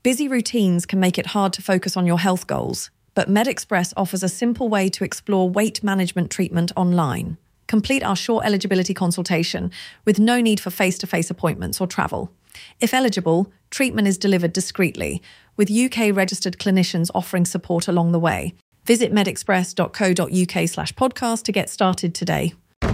Busy routines can make it hard to focus on your health goals, but MedExpress offers a simple way to explore weight management treatment online. Complete our short eligibility consultation with no need for face-to-face appointments or travel. If eligible, treatment is delivered discreetly, with UK-registered clinicians offering support along the way. Visit medexpress.co.uk/podcast to get started today.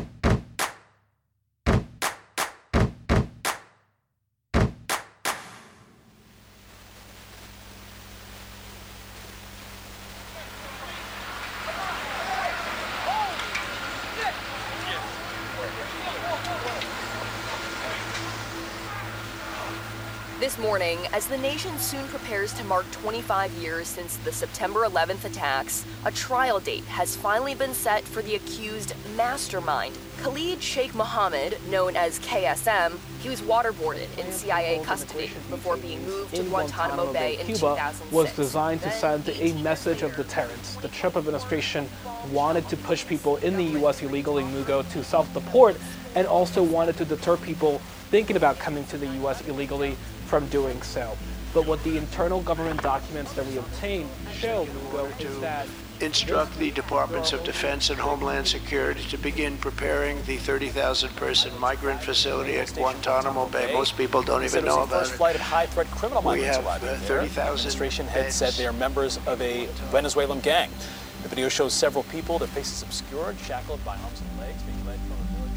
This morning, as the nation soon prepares to mark 25 years since the September 11th attacks, a trial date has finally been set for the accused mastermind, Khalid Sheikh Mohammed, known as KSM. He was waterboarded in CIA custody before being moved to Guantanamo Bay in 2006. Was designed to send a message of deterrence. The Trump administration wanted to push people in the U.S. illegally to self-deport, and also wanted to deter people thinking about coming to the U.S. illegally from doing so. But what the internal government documents that we obtained show is that instruct the Departments of Defense and Homeland Security to begin preparing the 30,000-person migrant facility at Guantanamo Bay. Most people don't even know about it. First flight of high-threat criminal migrants arriving there. 30,000 Administration head said they are members of a Venezuelan gang. The video shows several people, their faces obscured, shackled by arms and legs, being led from a military.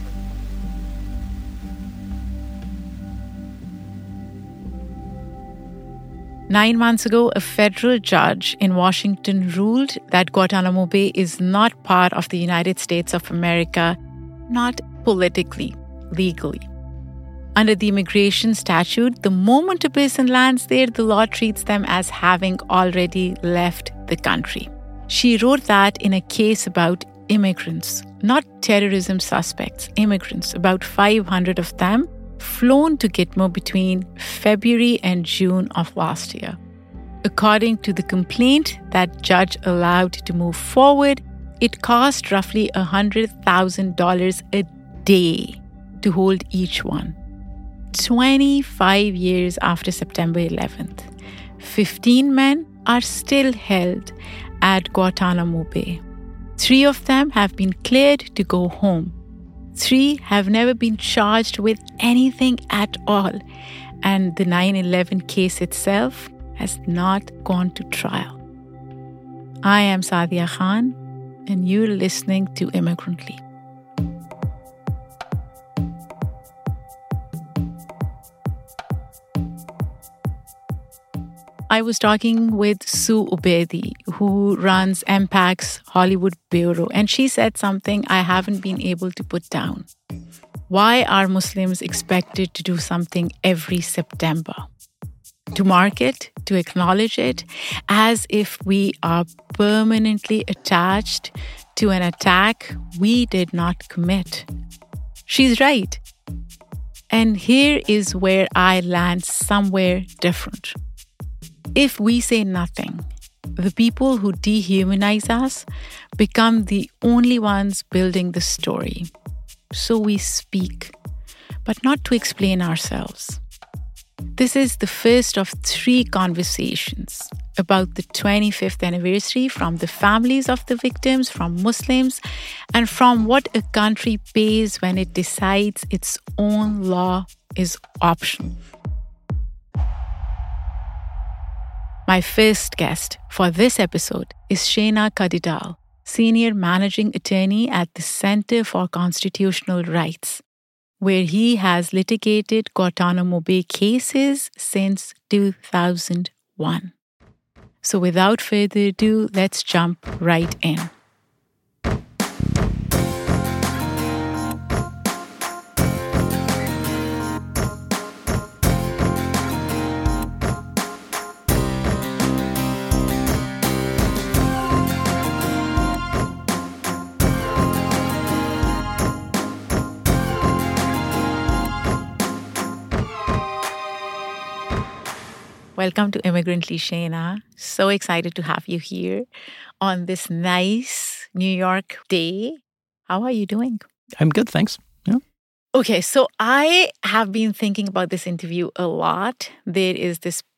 9 months ago, a federal judge in Washington ruled that Guantanamo Bay is not part of the United States of America, not politically, legally. Under the immigration statute, the moment a person lands there, the law treats them as having already left the country. She wrote that in a case about immigrants, not terrorism suspects, immigrants, about 500 of them, flown to Gitmo between February and June of last year. According to the complaint that judge allowed to move forward, it cost roughly $100,000 a day to hold each one. 25 years after September 11th, 15 men are still held at Guantanamo Bay. 3 of them have been cleared to go home. 3 have never been charged with anything at all, and the 9/11 case itself has not gone to trial. I am Sadia Khan, and you're listening to Immigrantly. I was talking with Sue Ubedi, who runs MPAC's Hollywood Bureau, and she said something I haven't been able to put down. Why are Muslims expected to do something every September? To mark it, to acknowledge it, as if we are permanently attached to an attack we did not commit. She's right. And here is where I land somewhere different. If we say nothing, the people who dehumanize us become the only ones building the story. So we speak, but not to explain ourselves. This is the first of 3 conversations about the 25th anniversary from the families of the victims, from Muslims, and from what a country pays when it decides its own law is optional. My first guest for this episode is Shena Kadidal, Senior Managing Attorney at the Center for Constitutional Rights, where he has litigated Guantanamo Bay cases since 2001. So without further ado, let's jump right in. Welcome to Immigrantly, Shena. So excited to have you here on this nice New York day. How are you doing? I'm good, thanks. Yeah. Okay, so I have been thinking about this interview a lot. There is this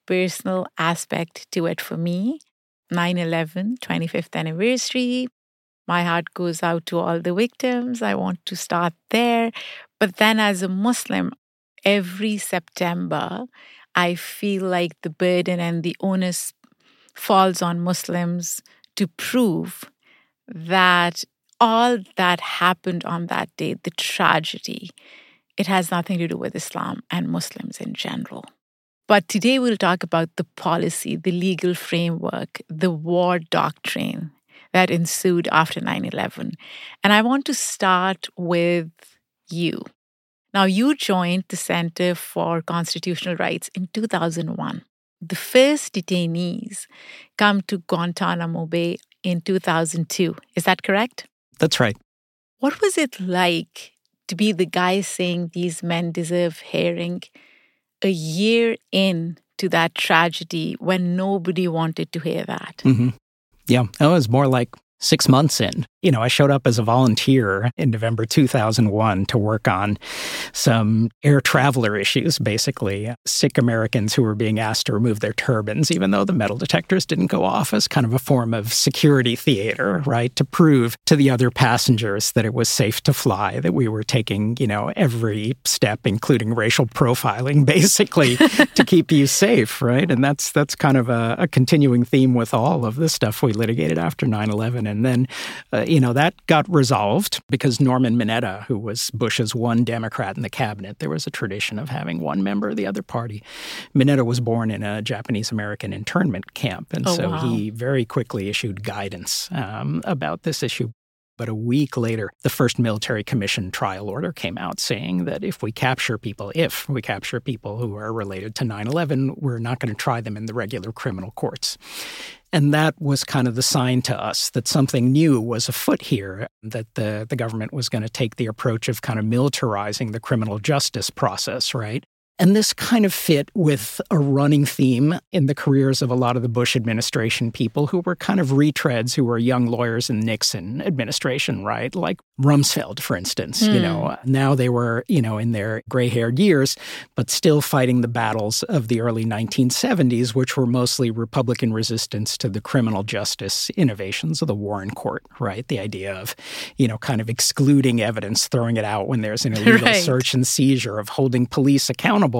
personal aspect to it for me. 9/11, 25th anniversary. My heart goes out to all the victims. I want to start there. But then as a Muslim, every September, I feel like the burden and the onus falls on Muslims to prove that all that happened on that day, the tragedy, it has nothing to do with Islam and Muslims in general. But today we'll talk about the policy, the legal framework, the war doctrine that ensued after 9/11. And I want to start with you. Now, you joined the Center for Constitutional Rights in 2001. The first detainees come to Guantanamo Bay in 2002. Is that correct? That's right. What was it like to be the guy saying these men deserve hearing a year in to that tragedy when nobody wanted to hear that? Mm-hmm. Yeah, it was more like 6 months in. I showed up as a volunteer in November 2001 to work on some air traveler issues, basically. Sikh Americans who were being asked to remove their turbans, even though the metal detectors didn't go off, as kind of a form of security theater, right? To prove to the other passengers that it was safe to fly, that we were taking, every step, including racial profiling, basically, to keep you safe, right? And that's kind of a continuing theme with all of the stuff we litigated after 9/11. And then, that got resolved because Norman Mineta, who was Bush's one Democrat in the cabinet, there was a tradition of having one member of the other party. Mineta was born in a Japanese-American internment camp, and he very quickly issued guidance about this issue. But a week later, the first military commission trial order came out saying that if we capture people who are related to 9/11, we're not going to try them in the regular criminal courts. And that was kind of the sign to us that something new was afoot here, that the government was going to take the approach of kind of militarizing the criminal justice process, right? And this kind of fit with a running theme in the careers of a lot of the Bush administration people who were kind of retreads, who were young lawyers in the Nixon administration, right? Like Rumsfeld, for instance. Now they were, in their gray-haired years, but still fighting the battles of the early 1970s, which were mostly Republican resistance to the criminal justice innovations of the Warren Court, right? The idea of, kind of excluding evidence, throwing it out when there's an illegal search and seizure, of holding police accountable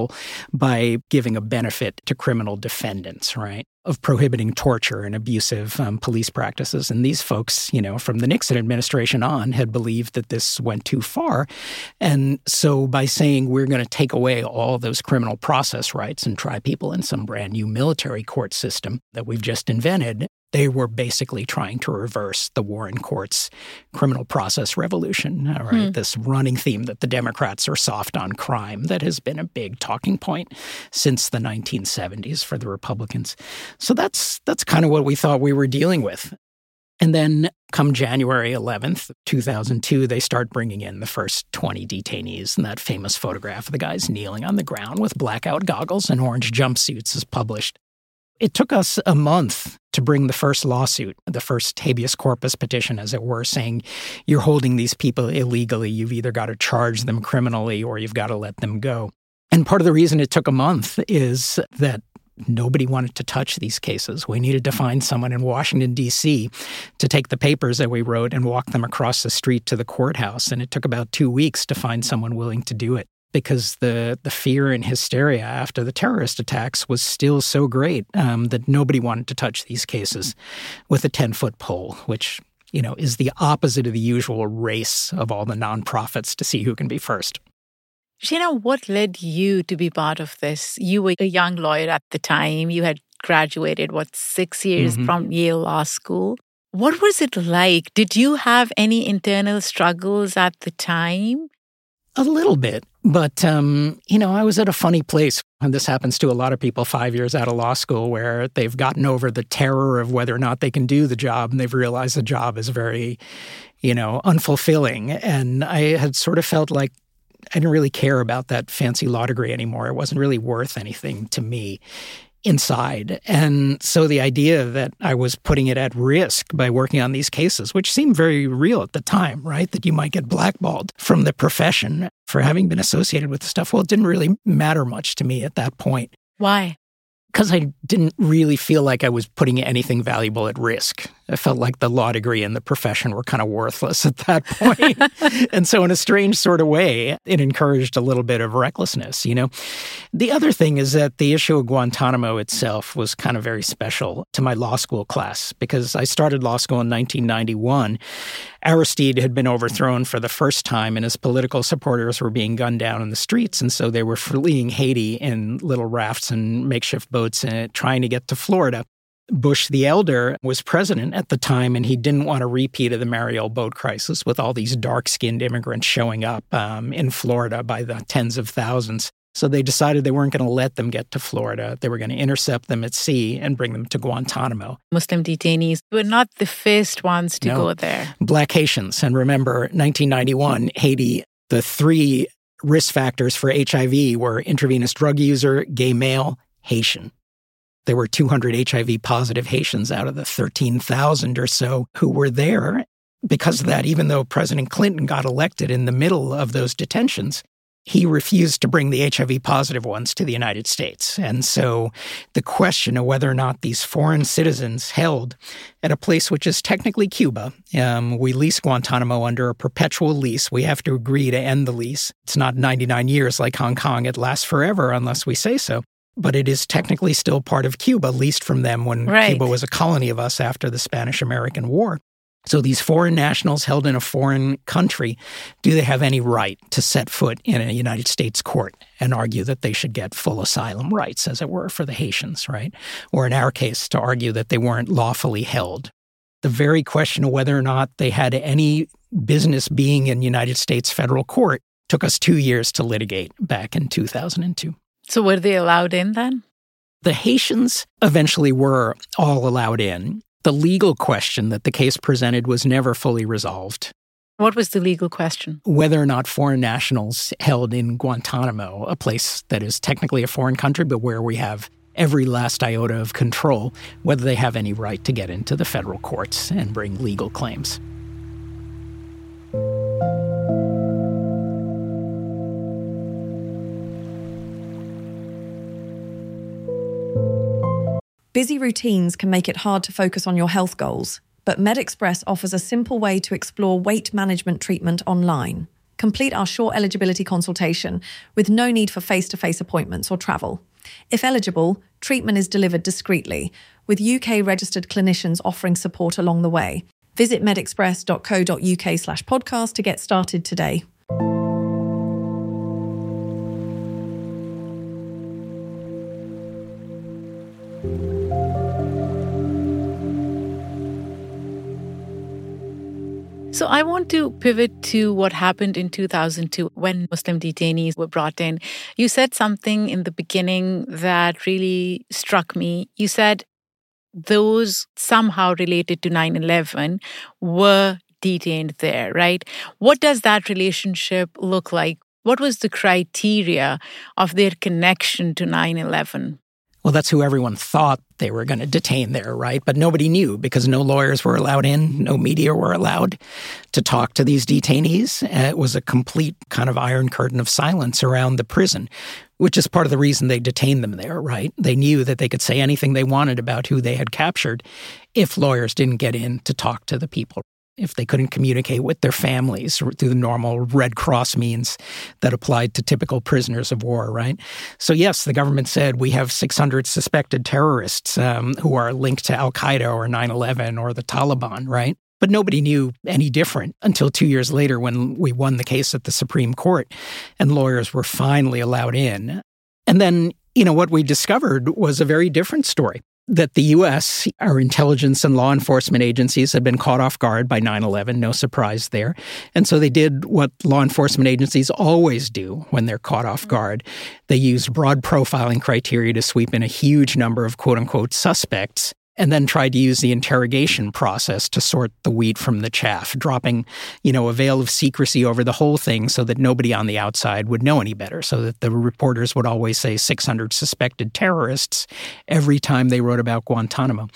by giving a benefit to criminal defendants, right? Of prohibiting torture and abusive police practices. And these folks, from the Nixon administration on, had believed that this went too far. And so by saying we're going to take away all those criminal process rights and try people in some brand new military court system that we've just invented, they were basically trying to reverse the Warren Court's criminal process revolution, right? This running theme that the Democrats are soft on crime that has been a big talking point since the 1970s for the Republicans. So that's kind of what we thought we were dealing with. And then come January 11th, 2002, they start bringing in the first 20 detainees, and that famous photograph of the guys kneeling on the ground with blackout goggles and orange jumpsuits is published. It took us a month to bring the first lawsuit, the first habeas corpus petition, as it were, saying you're holding these people illegally. You've either got to charge them criminally or you've got to let them go. And part of the reason it took a month is that nobody wanted to touch these cases. We needed to find someone in Washington, D.C. to take the papers that we wrote and walk them across the street to the courthouse. And it took about 2 weeks to find someone willing to do it, because the fear and hysteria after the terrorist attacks was still so great that nobody wanted to touch these cases with a 10-foot pole, which, is the opposite of the usual race of all the nonprofits to see who can be first. Sheena, what led you to be part of this? You were a young lawyer at the time. You had graduated, 6 years from Yale Law School. What was it like? Did you have any internal struggles at the time? A little bit. But, I was at a funny place. And this happens to a lot of people 5 years out of law school, where they've gotten over the terror of whether or not they can do the job, and they've realized the job is very, unfulfilling. And I had sort of felt like I didn't really care about that fancy law degree anymore. It wasn't really worth anything to me inside. And so the idea that I was putting it at risk by working on these cases, which seemed very real at the time, right? That you might get blackballed from the profession for having been associated with the stuff. Well, it didn't really matter much to me at that point. Why? because I didn't really feel like I was putting anything valuable at risk. I felt like the law degree and the profession were kind of worthless at that point. And so in a strange sort of way, it encouraged a little bit of recklessness, you know. The other thing is that the issue of Guantanamo itself was kind of very special to my law school class because I started law school in 1991. Aristide had been overthrown for the first time and his political supporters were being gunned down in the streets. And so they were fleeing Haiti in little rafts and makeshift boats and trying to get to Florida. Bush the Elder was president at the time, and he didn't want a repeat of the Mariel boat crisis with all these dark-skinned immigrants showing up in Florida by the tens of thousands. So they decided they weren't going to let them get to Florida. They were going to intercept them at sea and bring them to Guantanamo. Muslim detainees were not the first ones to go there. Black Haitians. And remember, 1991, Haiti, the 3 risk factors for HIV were intravenous drug user, gay male, Haitian. There were 200 HIV-positive Haitians out of the 13,000 or so who were there. Because of that, even though President Clinton got elected in the middle of those detentions, he refused to bring the HIV-positive ones to the United States. And so the question of whether or not these foreign citizens held at a place which is technically Cuba, we lease Guantanamo under a perpetual lease. We have to agree to end the lease. It's not 99 years like Hong Kong. It lasts forever unless we say so. But it is technically still part of Cuba, leased from them when Cuba was a colony of us after the Spanish-American War. So these foreign nationals held in a foreign country, do they have any right to set foot in a United States court and argue that they should get full asylum rights, as it were, for the Haitians, right? Or in our case, to argue that they weren't lawfully held. The very question of whether or not they had any business being in United States federal court took us 2 years to litigate back in 2002. So were they allowed in then? The Haitians eventually were all allowed in. The legal question that the case presented was never fully resolved. What was the legal question? Whether or not foreign nationals held in Guantanamo, a place that is technically a foreign country, but where we have every last iota of control, whether they have any right to get into the federal courts and bring legal claims. Busy routines can make it hard to focus on your health goals, but MedExpress offers a simple way to explore weight management treatment online. Complete our short eligibility consultation with no need for face-to-face appointments or travel. If eligible, treatment is delivered discreetly, with UK-registered clinicians offering support along the way. Visit medexpress.co.uk/podcast to get started today. So I want to pivot to what happened in 2002 when Muslim detainees were brought in. You said something in the beginning that really struck me. You said those somehow related to 9/11 were detained there, right? What does that relationship look like? What was the criteria of their connection to 9/11? Well, that's who everyone thought they were going to detain there, right? But nobody knew because no lawyers were allowed in, no media were allowed to talk to these detainees. It was a complete kind of iron curtain of silence around the prison, which is part of the reason they detained them there, right? They knew that they could say anything they wanted about who they had captured if lawyers didn't get in to talk to the people. If they couldn't communicate with their families through the normal Red Cross means that applied to typical prisoners of war, right? So yes, the government said we have 600 suspected terrorists who are linked to Al-Qaeda or 9/11 or the Taliban, right? But nobody knew any different until 2 years later when we won the case at the Supreme Court and lawyers were finally allowed in. And then, what we discovered was a very different story. That the U.S., our intelligence and law enforcement agencies had been caught off guard by 9/11, no surprise there. And so they did what law enforcement agencies always do when they're caught off guard. They used broad profiling criteria to sweep in a huge number of quote-unquote suspects and then tried to use the interrogation process to sort the wheat from the chaff, dropping, a veil of secrecy over the whole thing so that nobody on the outside would know any better, so that the reporters would always say 600 suspected terrorists every time they wrote about Guantanamo.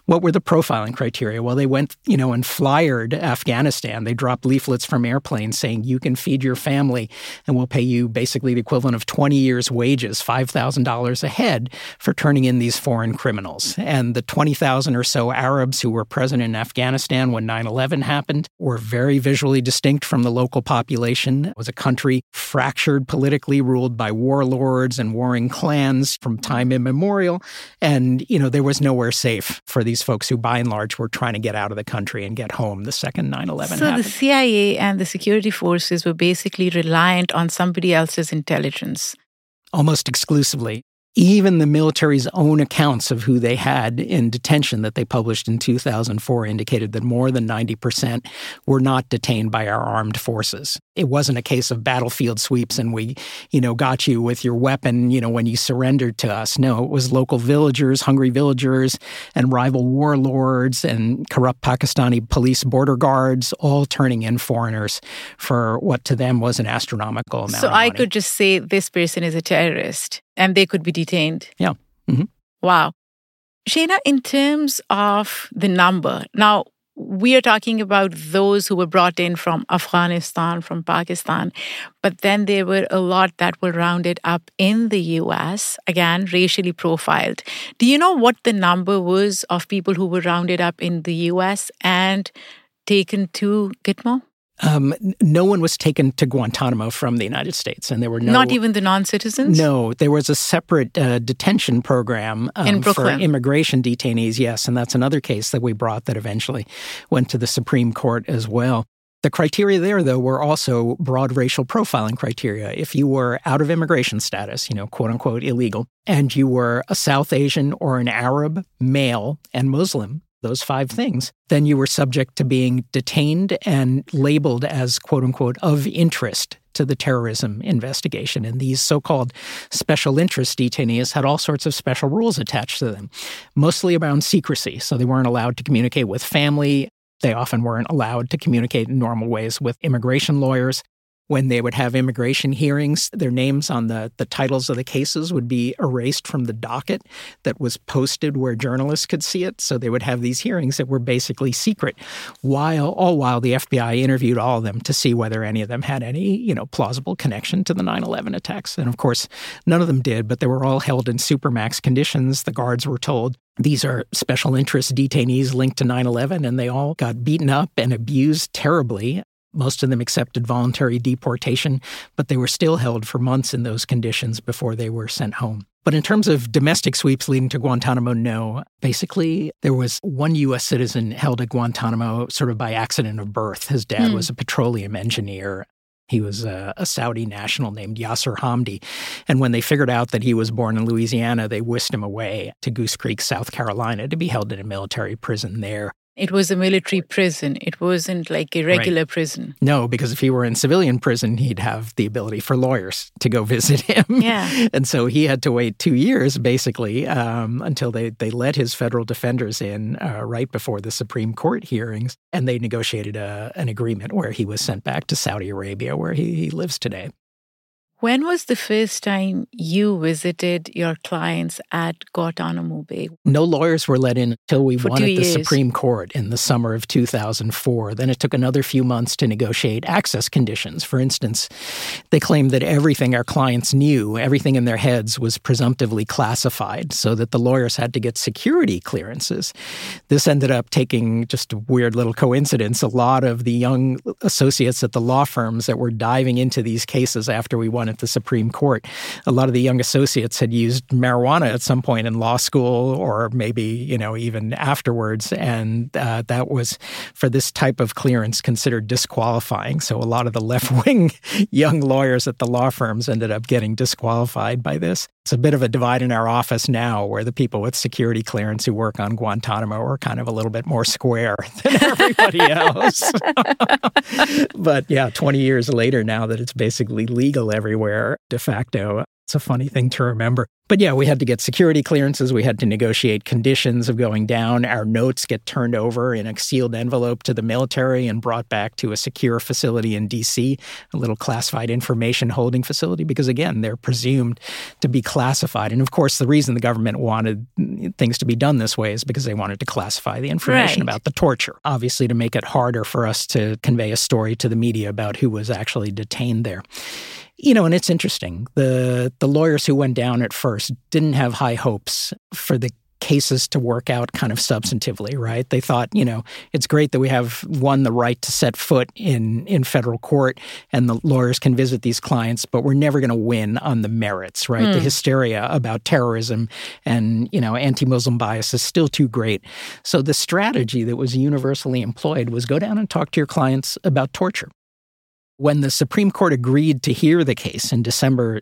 What were the profiling criteria? Well, they went, and flyered Afghanistan. They dropped leaflets from airplanes saying, you can feed your family and we'll pay you basically the equivalent of 20 years' wages, $5,000 a head, for turning in these foreign criminals. And the 20,000 or so Arabs who were present in Afghanistan when 9/11 happened were very visually distinct from the local population. It was a country fractured politically, ruled by warlords and warring clans from time immemorial. And, there was nowhere safe for these folks who, by and large, were trying to get out of the country and get home the second 9/11 So happened. the CIA and the security forces were basically reliant on somebody else's intelligence. Almost exclusively. Even the military's own accounts of who they had in detention that they published in 2004 indicated that more than 90% were not detained by our armed forces. It wasn't a case of battlefield sweeps and we, got you with your weapon, when you surrendered to us. No, it was local villagers, hungry villagers, and rival warlords and corrupt Pakistani police border guards, all turning in foreigners for what to them was an astronomical amount of money. So I could just say this person is a terrorist. And they could be detained. Yeah. Mm-hmm. Wow. Shana, in terms of the number, now we are talking about those who were brought in from Afghanistan, from Pakistan, but then there were a lot that were rounded up in the U.S., again, racially profiled. Do you know what the number was of people who were rounded up in the U.S. and taken to Gitmo? No one was taken to Guantanamo from the United States, and there were no... Not even the non-citizens? No, there was a separate detention program in for immigration detainees, yes, and that's another case that we brought that eventually went to the Supreme Court as well. The criteria there, though, were also broad racial profiling criteria. If you were out of immigration status, quote-unquote illegal, and you were a South Asian or an Arab, male, and Muslim, those 5 things, then you were subject to being detained and labeled as, quote-unquote, of interest to the terrorism investigation. And these so-called special interest detainees had all sorts of special rules attached to them, mostly around secrecy. So they weren't allowed to communicate with family. They often weren't allowed to communicate in normal ways with immigration lawyers. When they would have immigration hearings, their names on the titles of the cases would be erased from the docket that was posted where journalists could see it. So they would have these hearings that were basically secret, all while the FBI interviewed all of them to see whether any of them had any, plausible connection to the 9/11 attacks. And of course, none of them did, but they were all held in supermax conditions. The guards were told, these are special interest detainees linked to 9/11, and they all got beaten up and abused terribly. Most of them accepted voluntary deportation, but they were still held for months in those conditions before they were sent home. But in terms of domestic sweeps leading to Guantanamo, no. Basically, there was one U.S. citizen held at Guantanamo sort of by accident of birth. His dad was a petroleum engineer. He was a Saudi national named Yasser Hamdi. And when they figured out that he was born in Louisiana, they whisked him away to Goose Creek, South Carolina, to be held in a military prison there. It was a military prison. It wasn't like a regular prison. No, because if he were in civilian prison, he'd have the ability for lawyers to go visit him. Yeah. And so he had to wait 2 years, basically, until they let his federal defenders in right before the Supreme Court hearings. And they negotiated an agreement where he was sent back to Saudi Arabia, where he lives today. When was the first time you visited your clients at Guantanamo Bay? No lawyers were let in until we won at the years. Supreme Court in the summer of 2004. Then it took another few months to negotiate access conditions. For instance, they claimed that everything our clients knew, everything in their heads, was presumptively classified, so that the lawyers had to get security clearances. This ended up taking, just a weird little coincidence, a lot of the young associates at the law firms that were diving into these cases after we won at the Supreme Court. A lot of the young associates had used marijuana at some point in law school or maybe, even afterwards. And that was, for this type of clearance, considered disqualifying. So a lot of the left-wing young lawyers at the law firms ended up getting disqualified by this. It's a bit of a divide in our office now where the people with security clearance who work on Guantanamo are kind of a little bit more square than everybody else. But yeah, 20 years later now that it's basically legal everywhere, de facto, it's a funny thing to remember. But yeah, we had to get security clearances. We had to negotiate conditions of going down. Our notes get turned over in a sealed envelope to the military and brought back to a secure facility in D.C., a little classified information holding facility, because again, they're presumed to be classified. And of course, the reason the government wanted things to be done this way is because they wanted to classify the information about the torture, obviously to make it harder for us to convey a story to the media about who was actually detained there. And it's interesting. The lawyers who went down at first didn't have high hopes for the cases to work out kind of substantively, right? They thought, it's great that we have, one, the right to set foot in federal court and the lawyers can visit these clients, but we're never going to win on the merits, right? The hysteria about terrorism and, anti-Muslim bias is still too great. So the strategy that was universally employed was go down and talk to your clients about torture. When the Supreme Court agreed to hear the case in December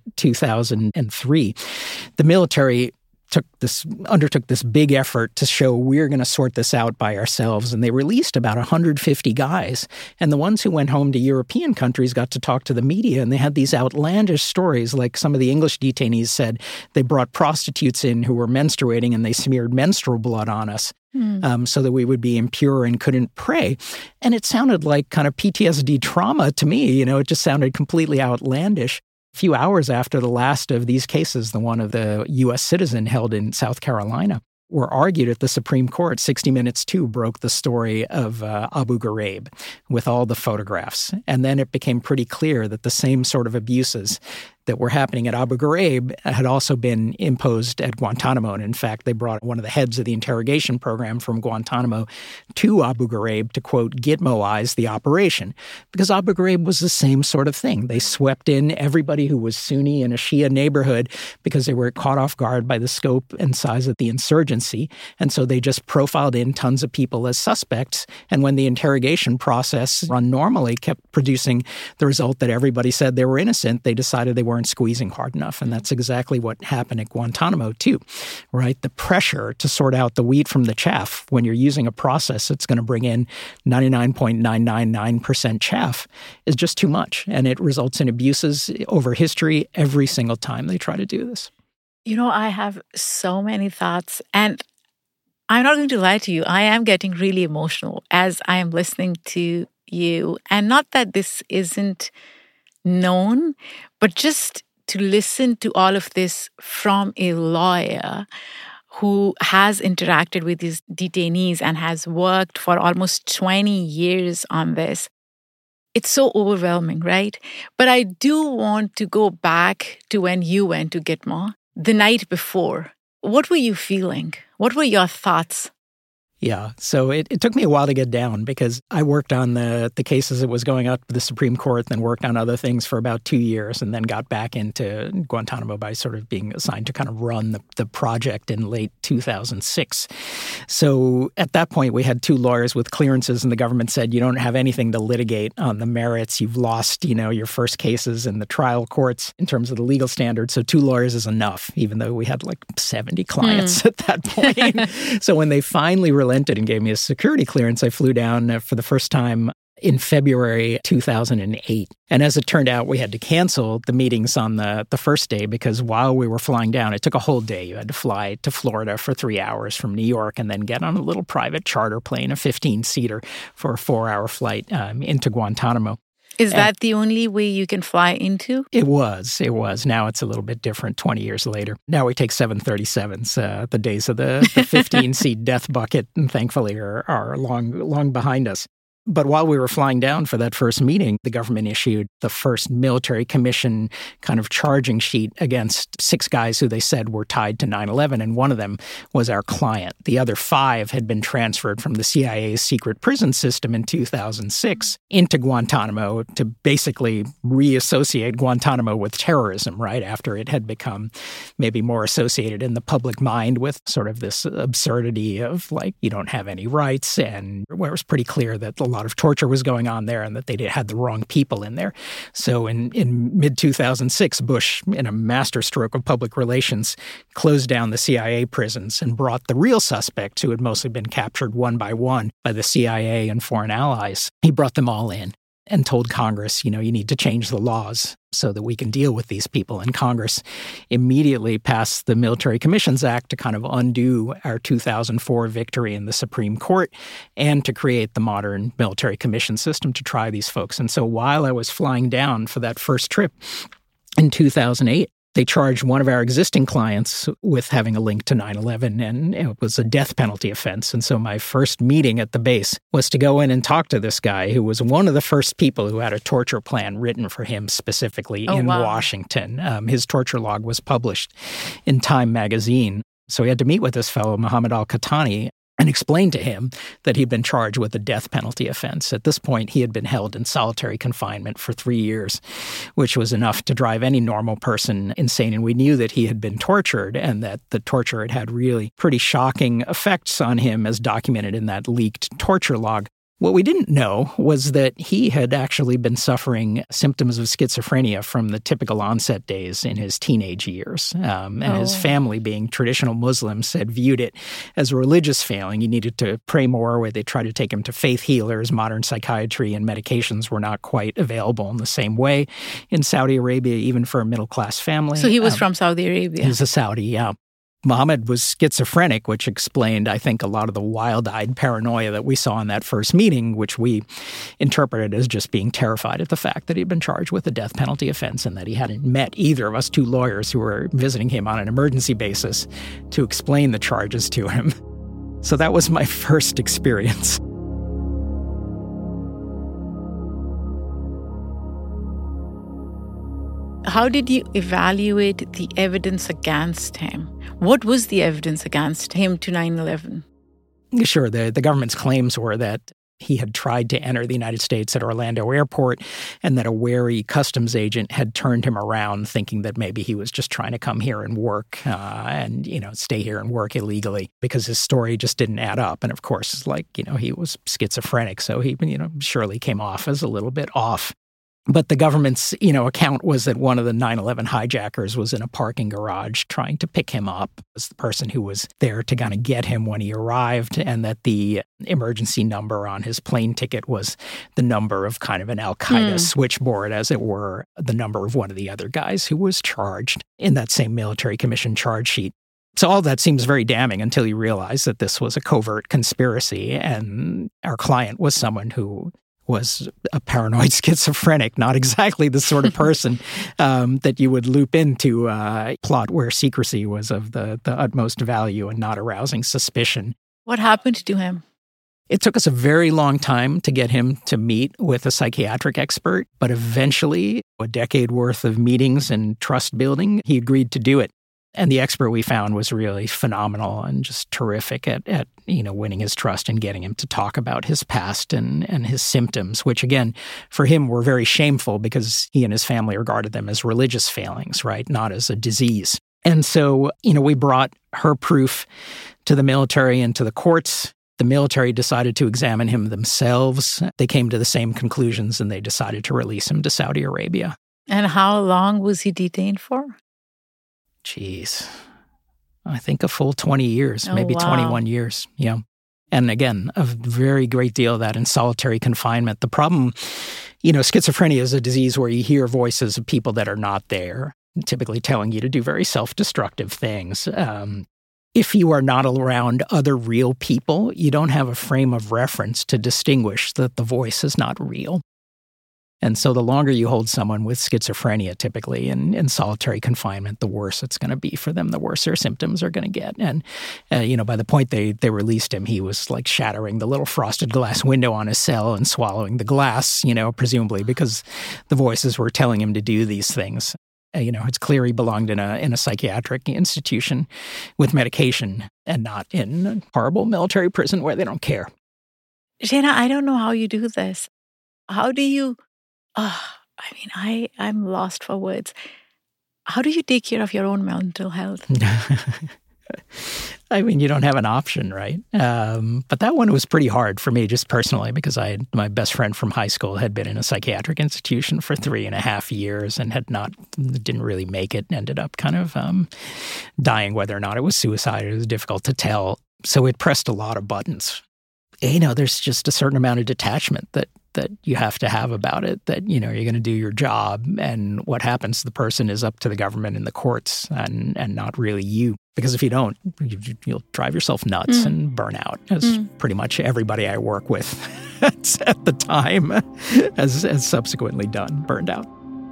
2003, the military undertook this big effort to show we're going to sort this out by ourselves. And they released about 150 guys. And the ones who went home to European countries got to talk to the media. And they had these outlandish stories, like some of the English detainees said they brought prostitutes in who were menstruating and they smeared menstrual blood on us. So that we would be impure and couldn't pray. And it sounded like kind of PTSD trauma to me. It just sounded completely outlandish. A few hours after the last of these cases, the one of the U.S. citizen held in South Carolina, were argued at the Supreme Court, 60 Minutes 2 broke the story of Abu Ghraib with all the photographs. And then it became pretty clear that the same sort of abuses that were happening at Abu Ghraib had also been imposed at Guantanamo. And in fact, they brought one of the heads of the interrogation program from Guantanamo to Abu Ghraib to, quote, Gitmoize the operation. Because Abu Ghraib was the same sort of thing. They swept in everybody who was Sunni in a Shia neighborhood because they were caught off guard by the scope and size of the insurgency. And so they just profiled in tons of people as suspects. And when the interrogation process run normally kept producing the result that everybody said they were innocent, they decided they weren't squeezing hard enough. And that's exactly what happened at Guantanamo too, right? The pressure to sort out the wheat from the chaff when you're using a process that's going to bring in 99.999% chaff is just too much. And it results in abuses over history every single time they try to do this. I have so many thoughts, and I'm not going to lie to you. I am getting really emotional as I am listening to you. And not that this isn't known, but just to listen to all of this from a lawyer who has interacted with these detainees and has worked for almost 20 years on this. It's so overwhelming, right? But I do want to go back to when you went to Gitmo the night before. What were you feeling? What were your thoughts? Yeah, so it took me a while to get down because I worked on the cases that was going up to the Supreme Court, then worked on other things for about 2 years, and then got back into Guantanamo by sort of being assigned to kind of run the project in late 2006. So at that point, we had two lawyers with clearances, and the government said, you don't have anything to litigate on the merits. You've lost, your first cases in the trial courts in terms of the legal standards. So two lawyers is enough, even though we had like 70 clients at that point. So when they finally relented and gave me a security clearance, I flew down for the first time in February 2008. And as it turned out, we had to cancel the meetings on the first day because while we were flying down, it took a whole day. You had to fly to Florida for 3 hours from New York and then get on a little private charter plane, a 15-seater, for a 4-hour flight into Guantanamo. Is that the only way you can fly into? It was. Now it's a little bit different 20 years later. Now we take 737s. The days of the 15-seat death bucket, and thankfully, are long behind us. But while we were flying down for that first meeting, the government issued the first military commission kind of charging sheet against 6 guys who they said were tied to 9/11, and one of them was our client. The other 5 had been transferred from the CIA's secret prison system in 2006 into Guantanamo to basically reassociate Guantanamo with terrorism, right, after it had become maybe more associated in the public mind with sort of this absurdity of, like, you don't have any rights, and where it was pretty clear that a lot of torture was going on there and that they had the wrong people in there. So in mid-2006, Bush, in a masterstroke of public relations, closed down the CIA prisons and brought the real suspects who had mostly been captured one by one by the CIA and foreign allies. He brought them all in. and told Congress, you need to change the laws so that we can deal with these people. And Congress immediately passed the Military Commissions Act to kind of undo our 2004 victory in the Supreme Court and to create the modern military commission system to try these folks. And so while I was flying down for that first trip in 2008, they charged one of our existing clients with having a link to 9/11, and it was a death penalty offense. And so my first meeting at the base was to go in and talk to this guy who was one of the first people who had a torture plan written for him specifically in Washington. His torture log was published in Time magazine. So we had to meet with this fellow, Muhammad al-Qahtani, and explained to him that he'd been charged with a death penalty offense. At this point, he had been held in solitary confinement for 3 years, which was enough to drive any normal person insane. And we knew that he had been tortured and that the torture had had really pretty shocking effects on him as documented in that leaked torture log. What we didn't know was that he had actually been suffering symptoms of schizophrenia from the typical onset days in his teenage years. His family, being traditional Muslims, had viewed it as a religious failing. He needed to pray more, where they tried to take him to faith healers. Modern psychiatry and medications were not quite available in the same way in Saudi Arabia, even for a middle-class family. So he was from Saudi Arabia. He was a Saudi, yeah. Mohammed was schizophrenic, which explained, I think, a lot of the wild-eyed paranoia that we saw in that first meeting, which we interpreted as just being terrified at the fact that he'd been charged with a death penalty offense and that he hadn't met either of us two lawyers who were visiting him on an emergency basis to explain the charges to him. So that was my first experience. How did you evaluate the evidence against him? What was the evidence against him to 9/11? Sure. The government's claims were that he had tried to enter the United States at Orlando Airport and that a wary customs agent had turned him around thinking that maybe he was just trying to come here and work and stay here and work illegally because his story just didn't add up. And of course, he was schizophrenic, so he, surely came off as a little bit off. But the government's, account was that one of the 9/11 hijackers was in a parking garage trying to pick him up. It was the person who was there to kind of get him when he arrived, and that the emergency number on his plane ticket was the number of kind of an al-Qaeda switchboard, as it were, the number of one of the other guys who was charged in that same military commission charge sheet. So all that seems very damning until you realize that this was a covert conspiracy, and our client was someone who was a paranoid schizophrenic, not exactly the sort of person that you would loop into a plot where secrecy was of the utmost value and not arousing suspicion. What happened to him? It took us a very long time to get him to meet with a psychiatric expert, but eventually, a decade worth of meetings and trust building, he agreed to do it. And the expert we found was really phenomenal and just terrific at winning his trust and getting him to talk about his past and his symptoms, which, again, for him were very shameful because he and his family regarded them as religious failings, right? Not as a disease. And so, we brought her proof to the military and to the courts. The military decided to examine him themselves. They came to the same conclusions and they decided to release him to Saudi Arabia. And how long was he detained for? Geez, I think a full 20 years, maybe 21 years. Yeah. And again, a very great deal of that in solitary confinement. The problem, schizophrenia is a disease where you hear voices of people that are not there, typically telling you to do very self-destructive things. If you are not around other real people, you don't have a frame of reference to distinguish that the voice is not real. And so the longer you hold someone with schizophrenia, typically in solitary confinement, the worse it's going to be for them, the worse their symptoms are going to get. And, by the point they released him, he was like shattering the little frosted glass window on his cell and swallowing the glass, presumably because the voices were telling him to do these things. It's clear he belonged in a psychiatric institution with medication and not in a horrible military prison where they don't care. Shayna, I don't know how you do this. How do you... I'm lost for words. How do you take care of your own mental health? You don't have an option, right? But that one was pretty hard for me just personally because my best friend from high school had been in a psychiatric institution for 3.5 years and didn't really make it, ended up kind of dying. Whether or not it was suicide, it was difficult to tell. So it pressed a lot of buttons. There's just a certain amount of detachment that that you have to have about it, that, you're going to do your job, and what happens to the person is up to the government and the courts and not really you. Because if you don't, you'll drive yourself nuts and burn out, as pretty much everybody I work with at the time has subsequently done, burned out.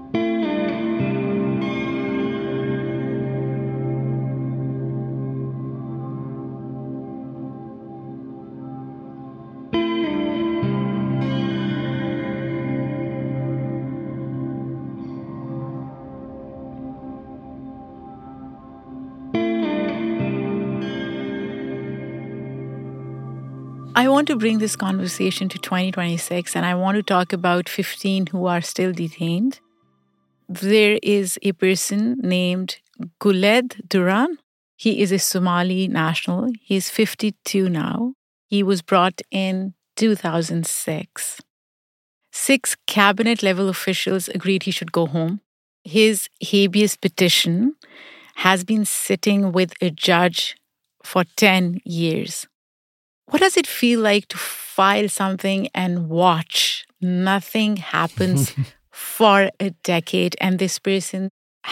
I want to bring this conversation to 2026, and I want to talk about 15 who are still detained. There is a person named Guled Duran. He is a Somali national. He's 52 now. He was brought in 2006. 6 cabinet-level officials agreed he should go home. His habeas petition has been sitting with a judge for 10 years. What does it feel like to file something and watch nothing happens for a decade, and this person,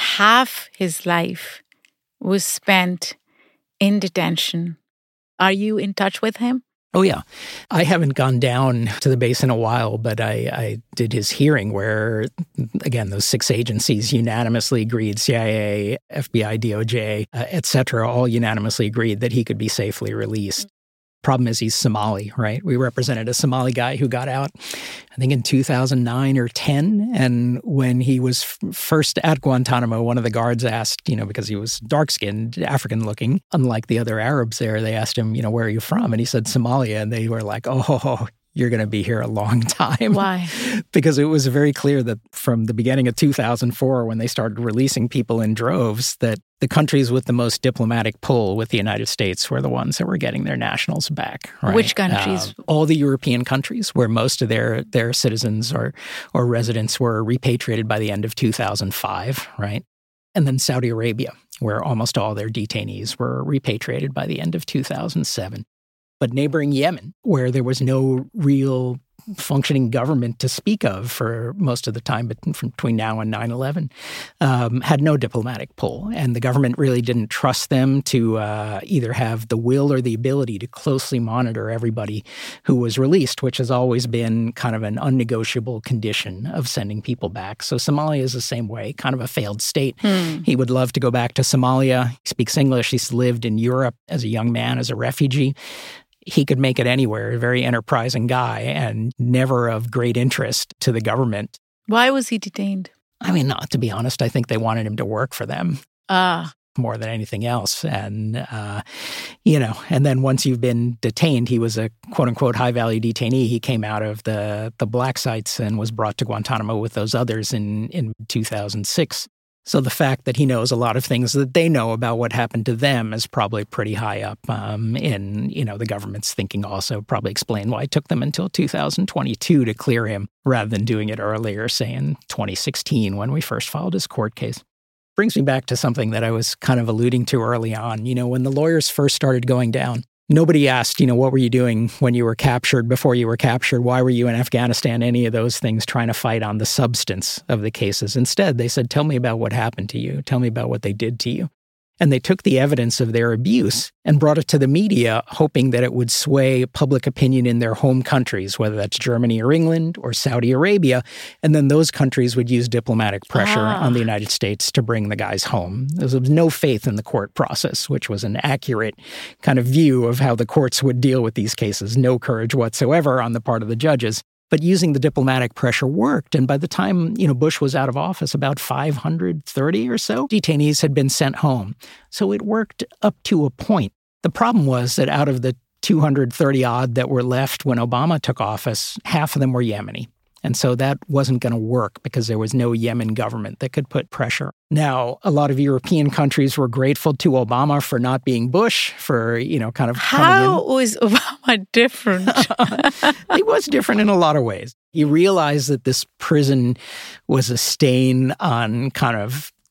half his life was spent in detention? Are you in touch with him? Oh, yeah. I haven't gone down to the base in a while, but I did his hearing where, again, those 6 agencies unanimously agreed, CIA, FBI, DOJ, et cetera, all unanimously agreed that he could be safely released. Problem is he's Somali, right? We represented a Somali guy who got out, I think in 2009 or 10. And when he was first at Guantanamo, one of the guards asked, because he was dark-skinned, African-looking, unlike the other Arabs there, they asked him, where are you from? And he said Somalia. And they were like, oh, you're going to be here a long time. Why? Because it was very clear that from the beginning of 2004, when they started releasing people in droves, that the countries with the most diplomatic pull with the United States were the ones that were getting their nationals back. Right? Which countries? All the European countries, where most of their citizens or residents were repatriated by the end of 2005, right? And then Saudi Arabia, where almost all their detainees were repatriated by the end of 2007. But neighboring Yemen, where there was no real functioning government to speak of for most of the time between now and 9/11, had no diplomatic pull. And the government really didn't trust them to either have the will or the ability to closely monitor everybody who was released, which has always been kind of an unnegotiable condition of sending people back. So Somalia is the same way, kind of a failed state. He would love to go back to Somalia. He speaks English. He's lived in Europe as a young man, as a refugee. He could make it anywhere, a very enterprising guy, and never of great interest to the government. Why was he detained? I mean, to be honest, I think they wanted him to work for them more than anything else. And, and then once you've been detained, he was a quote-unquote high-value detainee. He came out of the black sites and was brought to Guantanamo with those others in 2006. So the fact that he knows a lot of things that they know about what happened to them is probably pretty high up in, the government's thinking also. Probably explain why it took them until 2022 to clear him rather than doing it earlier, say in 2016 when we first filed his court case. Brings me back to something that I was kind of alluding to early on. When the lawyers first started going down, nobody asked, what were you doing when you were captured, before you were captured? Why were you in Afghanistan? Any of those things, trying to fight on the substance of the cases. Instead, they said, tell me about what happened to you. Tell me about what they did to you. And they took the evidence of their abuse and brought it to the media, hoping that it would sway public opinion in their home countries, whether that's Germany or England or Saudi Arabia. And then those countries would use diplomatic pressure on the United States to bring the guys home. There was no faith in the court process, which was an accurate kind of view of how the courts would deal with these cases. No courage whatsoever on the part of the judges. But using the diplomatic pressure worked. And by the time, Bush was out of office, about 530 or so detainees had been sent home. So it worked up to a point. The problem was that out of the 230 odd that were left when Obama took office, half of them were Yemeni. And so that wasn't going to work because there was no Yemen government that could put pressure. Now, a lot of European countries were grateful to Obama for not being Bush, for, kind of How was Obama different? He was different in a lot of ways. He realized that this prison was a stain on kind of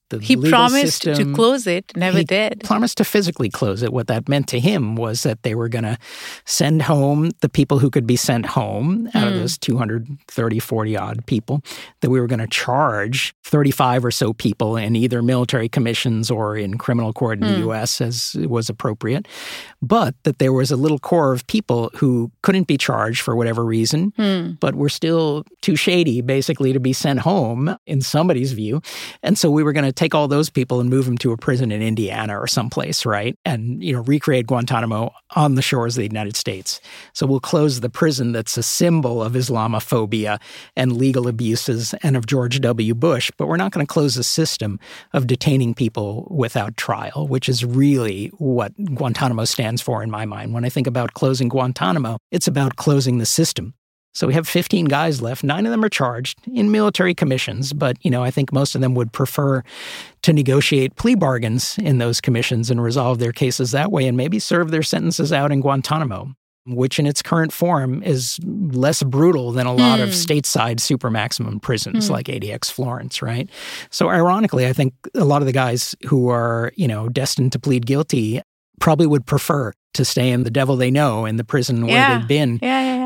the He legal promised system. to close it, never He did. promised to physically close it. What that meant to him was that they were going to send home the people who could be sent home out of those 230, 40-odd people, that we were going to charge 35 or so people in either military commissions or in criminal court in the U.S. as was appropriate, but that there was a little core of people who couldn't be charged for whatever reason, but were still too shady, basically, to be sent home in somebody's view. And so we were going to take all those people and move them to a prison in Indiana or someplace, right? And, recreate Guantanamo on the shores of the United States. So we'll close the prison that's a symbol of Islamophobia and legal abuses and of George W. Bush, but we're not going to close the system of detaining people without trial, which is really what Guantanamo stands for in my mind. When I think about closing Guantanamo, it's about closing the system. So we have 15 guys left. 9 of them are charged in military commissions, but, I think most of them would prefer to negotiate plea bargains in those commissions and resolve their cases that way and maybe serve their sentences out in Guantanamo, which in its current form is less brutal than a lot of stateside supermaximum prisons like ADX Florence, right? So ironically, I think a lot of the guys who are, destined to plead guilty probably would prefer to stay in the devil they know in the prison where they've been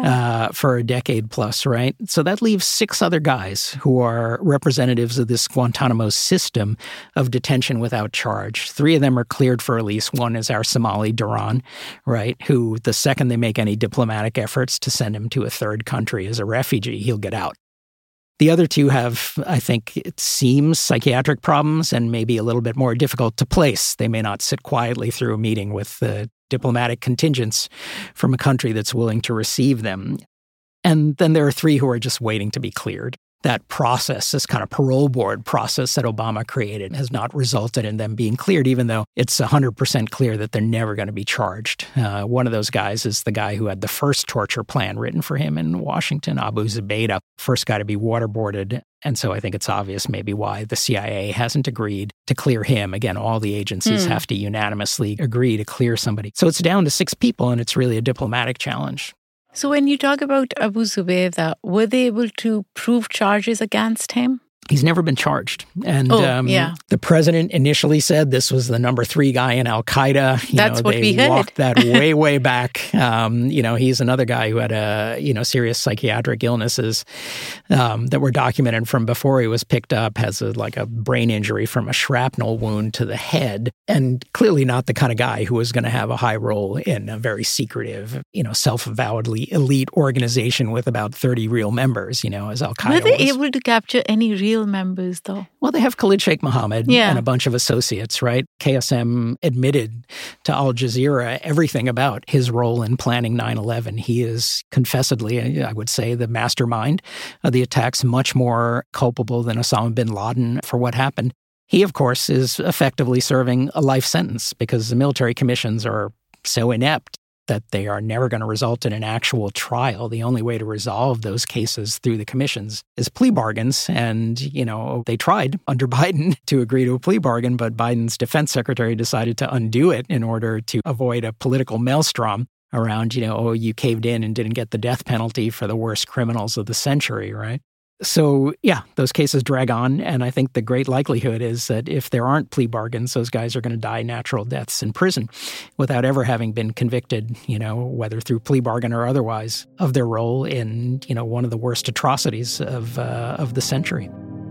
for a decade plus, right? So that leaves 6 other guys who are representatives of this Guantanamo system of detention without charge. 3 of them are cleared for release. One is our Somali Duran, right, who the second they make any diplomatic efforts to send him to a third country as a refugee, he'll get out. The other 2 have, I think it seems, psychiatric problems and maybe a little bit more difficult to place. They may not sit quietly through a meeting with the diplomatic contingents from a country that's willing to receive them. And then there are 3 who are just waiting to be cleared. That process, this kind of parole board process that Obama created, has not resulted in them being cleared, even though it's 100% clear that they're never going to be charged. One of those guys is the guy who had the first torture plan written for him in Washington, Abu Zubaydah, first guy to be waterboarded. And so I think it's obvious maybe why the CIA hasn't agreed to clear him. Again, all the agencies have to unanimously agree to clear somebody. So it's down to 6 people, and it's really a diplomatic challenge. So when you talk about Abu Zubaydah, were they able to prove charges against him? He's never been charged. And the president initially said this was the number 3 guy in Al-Qaeda. That's what we heard. They walked that way, way back. He's another guy who had, serious psychiatric illnesses that were documented from before he was picked up, has a brain injury from a shrapnel wound to the head, and clearly not the kind of guy who was going to have a high role in a very secretive, self-avowedly elite organization with about 30 real members, as Al-Qaeda Were they was. able to capture any real members, though? Well, they have Khalid Sheikh Mohammed and a bunch of associates, right? KSM admitted to Al Jazeera everything about his role in planning 9/11. He is confessedly, I would say, the mastermind of the attacks, much more culpable than Osama bin Laden for what happened. He, of course, is effectively serving a life sentence because the military commissions are so inept that they are never going to result in an actual trial. The only way to resolve those cases through the commissions is plea bargains. And, they tried under Biden to agree to a plea bargain, but Biden's defense secretary decided to undo it in order to avoid a political maelstrom around, you caved in and didn't get the death penalty for the worst criminals of the century, right? So, those cases drag on, and I think the great likelihood is that if there aren't plea bargains, those guys are going to die natural deaths in prison without ever having been convicted, whether through plea bargain or otherwise, of their role in, one of the worst atrocities of the century.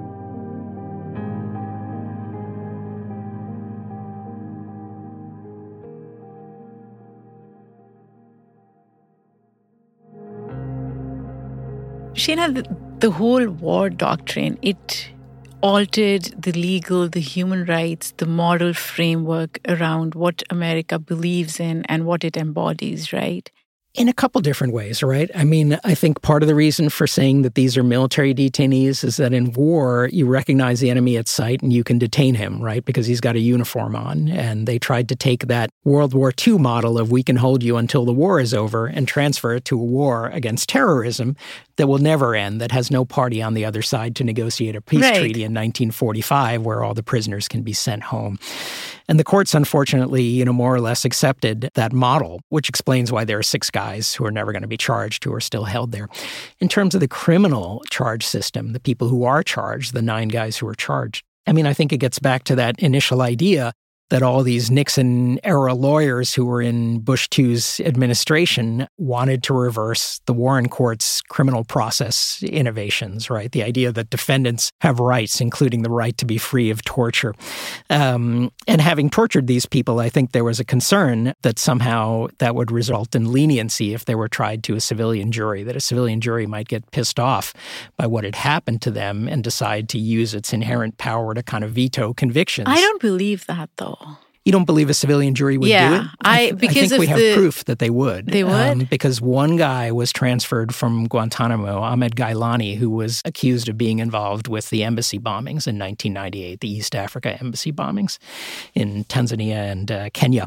Sheena, the whole war doctrine, it altered the legal, the human rights, the moral framework around what America believes in and what it embodies, right? In a couple different ways, right? I mean, I think part of the reason for saying that these are military detainees is that in war, you recognize the enemy at sight and you can detain him, right? Because he's got a uniform on. And they tried to take that World War II model of we can hold you until the war is over and transfer it to a war against terrorism that will never end, that has no party on the other side to negotiate a peace treaty in 1945 where all the prisoners can be sent home. And the courts, unfortunately, more or less accepted that model, which explains why there are 6 guys who are never going to be charged who are still held there. In terms of the criminal charge system, the people who are charged, the 9 guys who are charged, I mean, I think it gets back to that initial idea that all these Nixon-era lawyers who were in Bush II's administration wanted to reverse the Warren Court's criminal process innovations, right? The idea that defendants have rights, including the right to be free of torture. And having tortured these people, I think there was a concern that somehow that would result in leniency if they were tried to a civilian jury, that a civilian jury might get pissed off by what had happened to them and decide to use its inherent power to kind of veto convictions. I don't believe that, though. You don't believe a civilian jury would do it? I think we have proof that they would. They would? Because one guy was transferred from Guantanamo, Ahmed Gailani, who was accused of being involved with the embassy bombings in 1998, the East Africa embassy bombings in Tanzania and Kenya.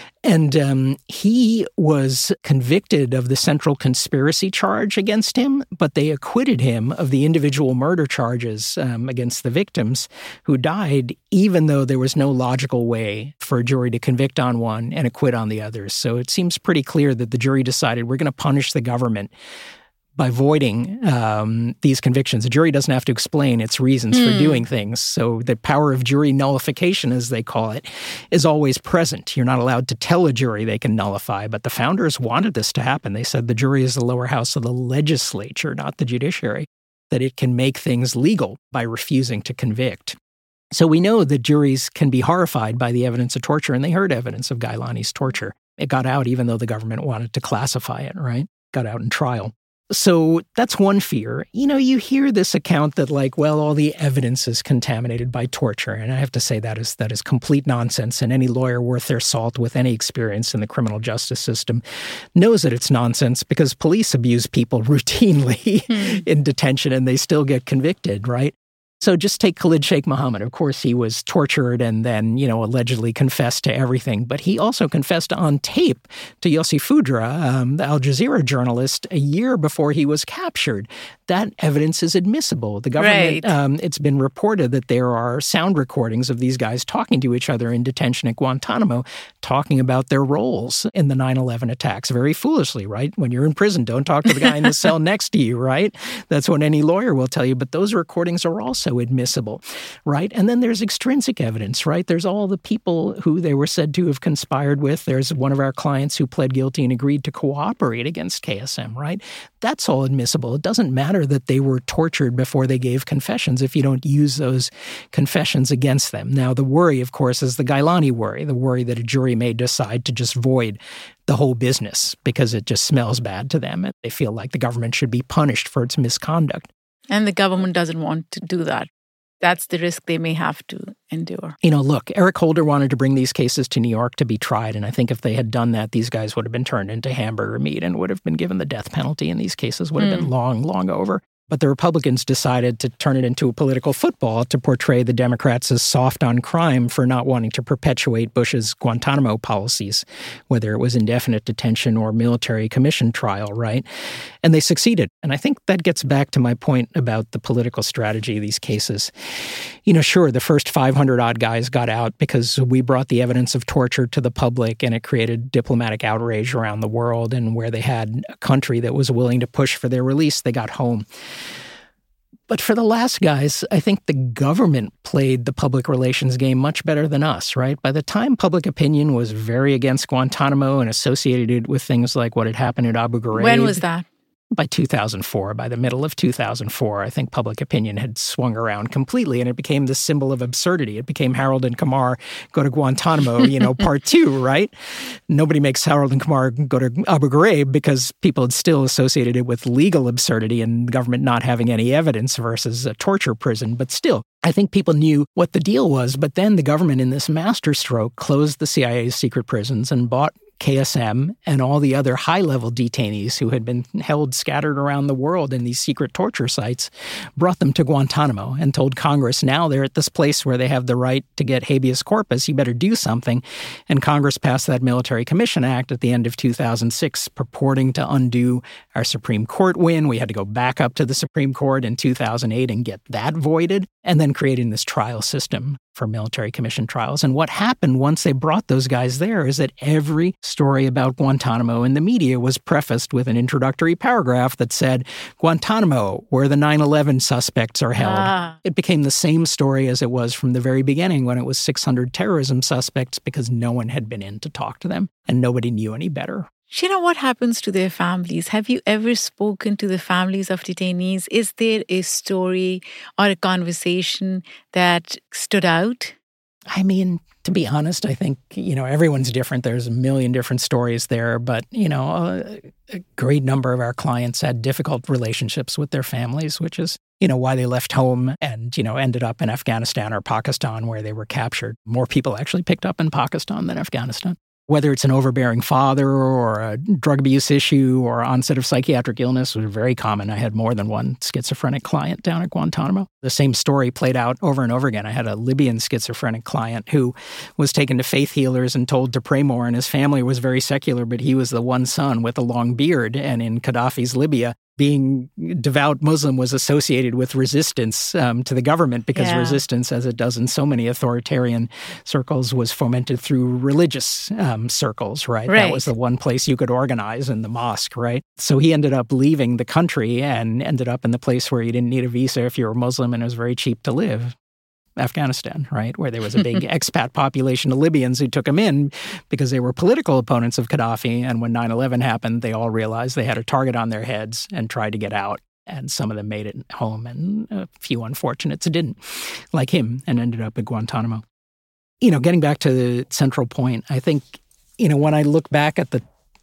And he was convicted of the central conspiracy charge against him, but they acquitted him of the individual murder charges against the victims who died, even though there was no logical way for a jury to convict on one and acquit on the others. So it seems pretty clear that the jury decided we're going to punish the government by voiding these convictions. The jury doesn't have to explain its reasons for doing things. So the power of jury nullification, as they call it, is always present. You're not allowed to tell a jury they can nullify, but the founders wanted this to happen. They said the jury is the lower house of the legislature, not the judiciary, that it can make things legal by refusing to convict. So we know that juries can be horrified by the evidence of torture, and they heard evidence of Gailani's torture. It got out even though the government wanted to classify it, right? Got out in trial. So that's one fear. You know, you hear this account that all the evidence is contaminated by torture. And I have to say that is complete nonsense. And any lawyer worth their salt with any experience in the criminal justice system knows that it's nonsense because police abuse people routinely in detention and they still get convicted, right? So just take Khalid Sheikh Mohammed. Of course, he was tortured and then, allegedly confessed to everything. But he also confessed on tape to Yossi Foudra, the Al Jazeera journalist, a year before he was captured. That evidence is admissible. The government, it's been reported that there are sound recordings of these guys talking to each other in detention at Guantanamo, talking about their roles in the 9/11 attacks. Very foolishly, right? When you're in prison, don't talk to the guy in the cell next to you, right? That's what any lawyer will tell you. But those recordings are also admissible, right? And then there's extrinsic evidence, right? There's all the people who they were said to have conspired with. There's one of our clients who pled guilty and agreed to cooperate against KSM, right? That's all admissible. It doesn't matter that they were tortured before they gave confessions if you don't use those confessions against them. Now, the worry, of course, is the Gailani worry, the worry that a jury may decide to just void the whole business because it just smells bad to them and they feel like the government should be punished for its misconduct. And the government doesn't want to do that. That's the risk they may have to endure. Look, Eric Holder wanted to bring these cases to New York to be tried, and I think if they had done that, these guys would have been turned into hamburger meat and would have been given the death penalty, and these cases would have been long, long over. But the Republicans decided to turn it into a political football to portray the Democrats as soft on crime for not wanting to perpetuate Bush's Guantanamo policies, whether it was indefinite detention or military commission trial, right? And they succeeded. And I think that gets back to my point about the political strategy of these cases. Sure, the first 500-odd guys got out because we brought the evidence of torture to the public and it created diplomatic outrage around the world. And where they had a country that was willing to push for their release, they got home. But for the last guys, I think the government played the public relations game much better than us, right? By the time public opinion was very against Guantanamo and associated it with things like what had happened at Abu Ghraib. When was that? By 2004, by the middle of 2004, I think public opinion had swung around completely and it became this symbol of absurdity. It became Harold and Kumar go to Guantanamo, part 2, right? Nobody makes Harold and Kumar go to Abu Ghraib because people had still associated it with legal absurdity and the government not having any evidence versus a torture prison. But still, I think people knew what the deal was. But then the government in this masterstroke closed the CIA's secret prisons and bought KSM and all the other high-level detainees who had been held scattered around the world in these secret torture sites, brought them to Guantanamo and told Congress, now they're at this place where they have the right to get habeas corpus, you better do something. And Congress passed that Military Commission Act at the end of 2006, purporting to undo our Supreme Court win. We had to go back up to the Supreme Court in 2008 and get that voided, and then creating this trial system for military commission trials. And what happened once they brought those guys there is that every story about Guantanamo in the media was prefaced with an introductory paragraph that said, Guantanamo, where the 9/11 suspects are held. It became the same story as it was from the very beginning when it was 600 terrorism suspects because no one had been in to talk to them and nobody knew any better. Sheena, what happens to their families? Have you ever spoken to the families of detainees? Is there a story or a conversation that stood out? I mean, to be honest, I think, everyone's different. There's a million different stories there, but, a great number of our clients had difficult relationships with their families, which is, why they left home and, ended up in Afghanistan or Pakistan where they were captured. More people actually picked up in Pakistan than Afghanistan. Whether it's an overbearing father or a drug abuse issue or onset of psychiatric illness was very common. I had more than one schizophrenic client down at Guantanamo. The same story played out over and over again. I had a Libyan schizophrenic client who was taken to faith healers and told to pray more, and his family was very secular, but he was the one son with a long beard. And in Gaddafi's Libya, being devout Muslim was associated with resistance to the government because resistance, as it does in so many authoritarian circles, was fomented through religious circles, right? That was the one place you could organize, in the mosque, right? So he ended up leaving the country and ended up in the place where you didn't need a visa if you were Muslim and it was very cheap to live. Afghanistan, right, where there was a big expat population of Libyans who took him in because they were political opponents of Gaddafi. And when 9/11 happened, they all realized they had a target on their heads and tried to get out. And some of them made it home, and a few unfortunates didn't, like him, and ended up at Guantanamo. Getting back to the central point, I think, when I look back at the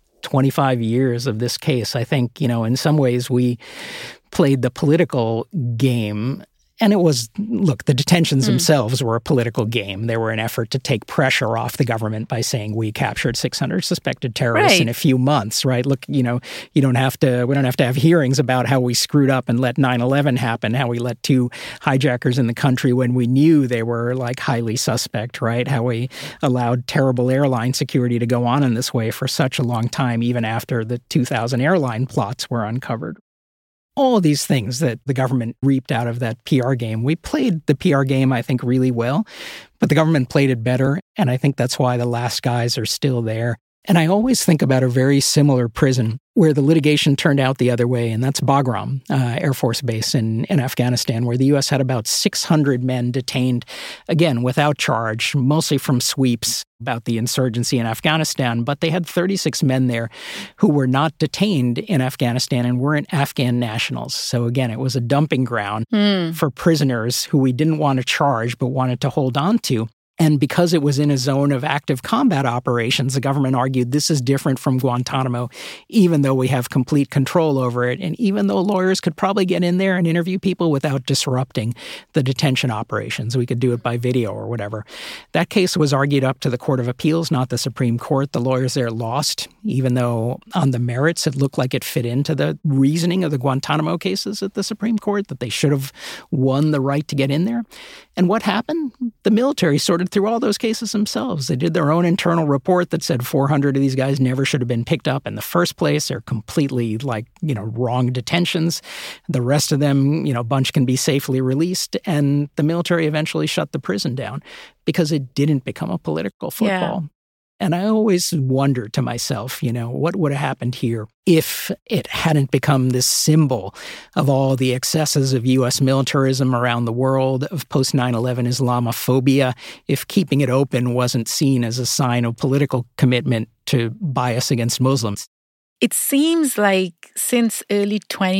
25 years of this case, I think, in some ways we played the political game. And it was, look, the detentions themselves were a political game. They were an effort to take pressure off the government by saying we captured 600 suspected terrorists in a few months, right? Look, we don't have to have hearings about how we screwed up and let 9/11 happen, how we let 2 hijackers in the country when we knew they were highly suspect, right? How we allowed terrible airline security to go on in this way for such a long time, even after the 2000 airline plots were uncovered. All of these things that the government reaped out of that PR game. We played the PR game, I think, really well, but the government played it better, and I think that's why the last guys are still there. And I always think about a very similar prison where the litigation turned out the other way, and that's Bagram Air Force Base in Afghanistan, where the U.S. had about 600 men detained, again, without charge, mostly from sweeps about the insurgency in Afghanistan. But they had 36 men there who were not detained in Afghanistan and weren't Afghan nationals. So again, it was a dumping ground for prisoners who we didn't want to charge but wanted to hold on to. And because it was in a zone of active combat operations, the government argued this is different from Guantanamo, even though we have complete control over it, and even though lawyers could probably get in there and interview people without disrupting the detention operations. We could do it by video or whatever. That case was argued up to the Court of Appeals, not the Supreme Court. The lawyers there lost, even though on the merits it looked like it fit into the reasoning of the Guantanamo cases at the Supreme Court, that they should have won the right to get in there. And what happened? The military sorted through all those cases themselves. They did their own internal report that said 400 of these guys never should have been picked up in the first place. They're completely wrong detentions. The rest of them, a bunch can be safely released. And the military eventually shut the prison down because it didn't become a political football. Yeah. And I always wonder to myself, what would have happened here if it hadn't become this symbol of all the excesses of U.S. militarism around the world, of post-9/11 Islamophobia, if keeping it open wasn't seen as a sign of political commitment to bias against Muslims. It seems like since early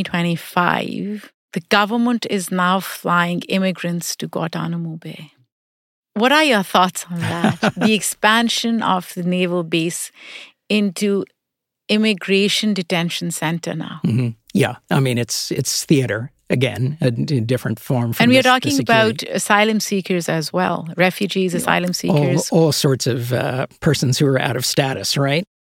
2025, the government is now flying immigrants to Guantanamo Bay. What are your thoughts on that? The expansion of the naval base into immigration detention center now. Mm-hmm. Yeah, I mean, it's theater, again, a different form from And we're talking about asylum seekers as well, refugees, asylum seekers. All sorts of persons who are out of status, right?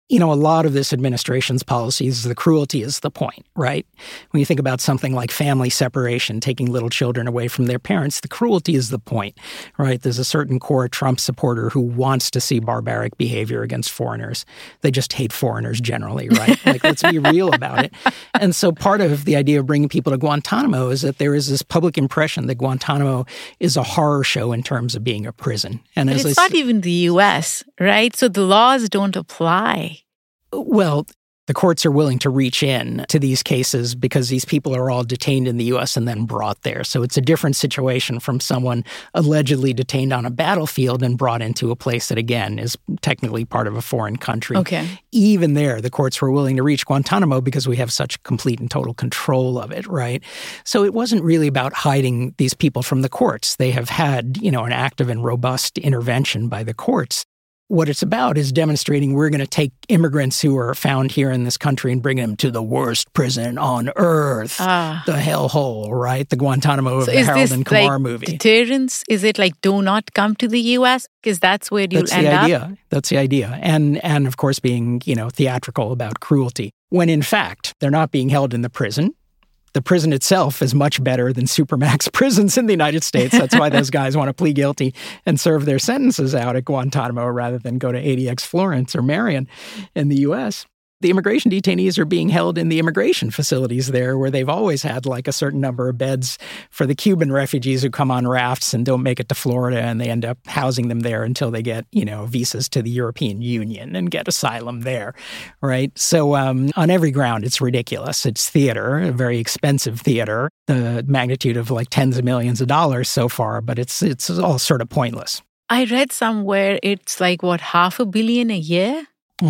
You know, a lot of this administration's policies, the cruelty is the point, right? When you think about something like family separation, taking little children away from their parents, the cruelty is the point, right? There's a certain core Trump supporter who wants to see barbaric behavior against foreigners. They just hate foreigners generally, right? Like, let's be real about it. And so part of the idea of bringing people to Guantanamo is that there is this public impression that Guantanamo is a horror show in terms of being a prison. And but it's not even the U.S., right? So the laws don't apply. Well, the courts are willing to reach in to these cases because these people are all detained in the U.S. and then brought there. So it's a different situation from someone allegedly detained on a battlefield and brought into a place that, again, is technically part of a foreign country. Okay. Even there, the courts were willing to reach Guantanamo because we have such complete and total control of it, right? So it wasn't really about hiding these people from the courts. They have had, an active and robust intervention by the courts. What it's about is demonstrating we're going to take immigrants who are found here in this country and bring them to the worst prison on earth, the hellhole, right? The Guantanamo of the Harold and Kumar movie. Deterrence? Is it like do not come to the U.S. because that's where you'll end up? That's the idea. And of course being, theatrical about cruelty. When in fact, they're not being held in the prison. The prison itself is much better than supermax prisons in the United States. That's why those guys want to plead guilty and serve their sentences out at Guantanamo rather than go to ADX Florence or Marion in the U.S. The immigration detainees are being held in the immigration facilities there where they've always had like a certain number of beds for the Cuban refugees who come on rafts and don't make it to Florida, and they end up housing them there until they get, visas to the European Union and get asylum there, right? So on every ground, it's ridiculous. It's theater, a very expensive theater, the magnitude of like tens of millions of dollars so far, but it's all sort of pointless. I read somewhere it's like, $500 million a year?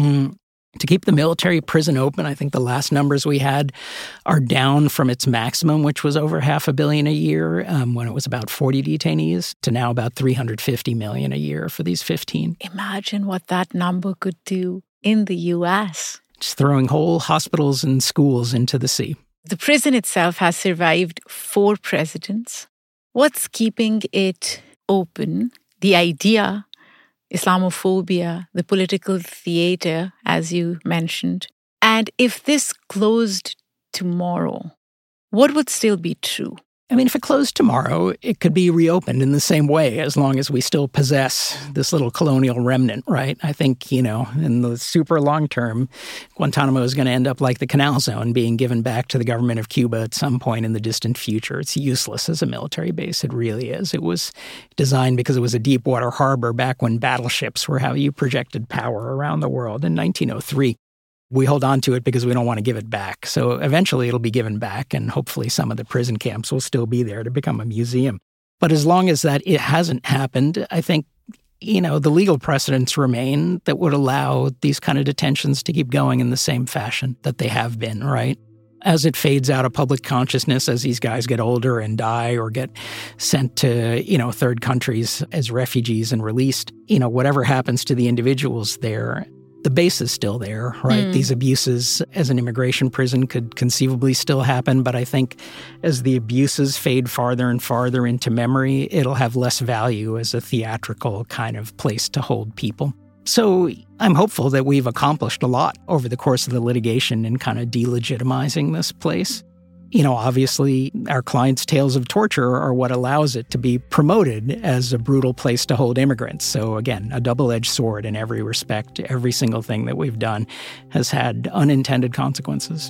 To keep the military prison open, I think the last numbers we had are down from its maximum, which was over $500 million a year when it was about 40 detainees, to now about $350 million a year for these 15. Imagine what that number could do in the U.S. Just throwing whole hospitals and schools into the sea. The prison itself has survived 4 presidents. What's keeping it open? The idea, Islamophobia, the political theater, as you mentioned. And if this closed tomorrow, what would still be true? I mean, if it closed tomorrow, it could be reopened in the same way as long as we still possess this little colonial remnant, right? I think, in the super long term, Guantanamo is going to end up like the Canal Zone, being given back to the government of Cuba at some point in the distant future. It's useless as a military base. It really is. It was designed because it was a deep water harbor back when battleships were how you projected power around the world in 1903. We hold on to it because we don't want to give it back. So eventually it'll be given back, and hopefully some of the prison camps will still be there to become a museum. But as long as it hasn't happened, I think, the legal precedents remain that would allow these kind of detentions to keep going in the same fashion that they have been, right? As it fades out of public consciousness, as these guys get older and die or get sent to, third countries as refugees and released, whatever happens to the individuals there, the base is still there, right? These abuses as an immigration prison could conceivably still happen, but I think as the abuses fade farther and farther into memory, it'll have less value as a theatrical kind of place to hold people. So I'm hopeful that we've accomplished a lot over the course of the litigation in kind of delegitimizing this place. Obviously, our clients' tales of torture are what allows it to be promoted as a brutal place to hold immigrants. So again, a double-edged sword in every respect. Every single thing that we've done has had unintended consequences.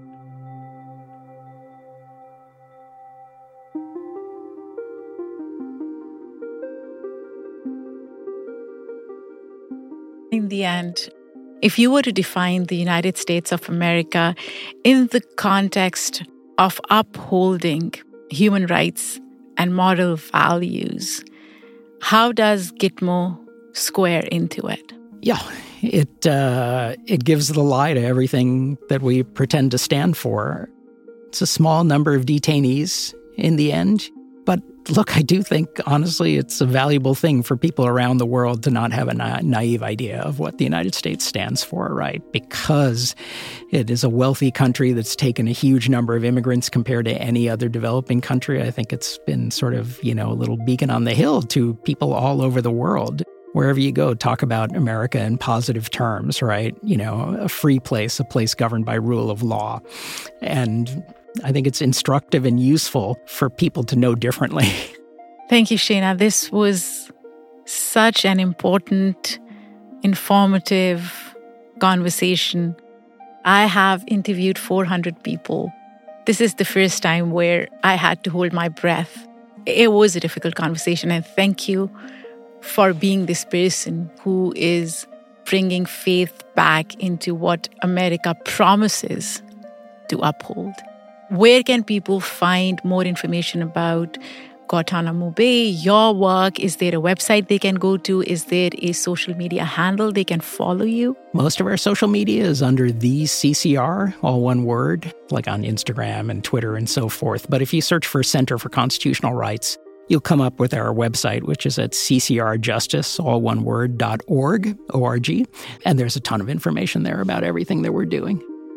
In the end, if you were to define the United States of America in the context of upholding human rights and moral values, how does Gitmo square into it? Yeah, it gives the lie to everything that we pretend to stand for. It's a small number of detainees in the end. But look, I do think, honestly, it's a valuable thing for people around the world to not have a naive idea of what the United States stands for, right? Because it is a wealthy country that's taken a huge number of immigrants compared to any other developing country. I think it's been sort of, a little beacon on the hill to people all over the world. wherever you go, talk about America in positive terms, right? You know, a free place, a place governed by rule of law. And I think it's instructive and useful for people to know differently. Thank you, Shayna. This was such an important, informative conversation. I have interviewed 400 people. This is the first time where I had to hold my breath. It was a difficult conversation, and thank you for being this person who is bringing faith back into what America promises to uphold. Where can people find more information about Guantanamo Bay, your work? Is there a website they can go to? Is there a social media handle they can follow you? Most of our social media is under the CCR, all one word, like on Instagram and Twitter and so forth. But if you search for Center for Constitutional Rights, you'll come up with our website, which is at ccrjustice, all one word, .org, O-R-G. And there's a ton of information there about everything that we're doing.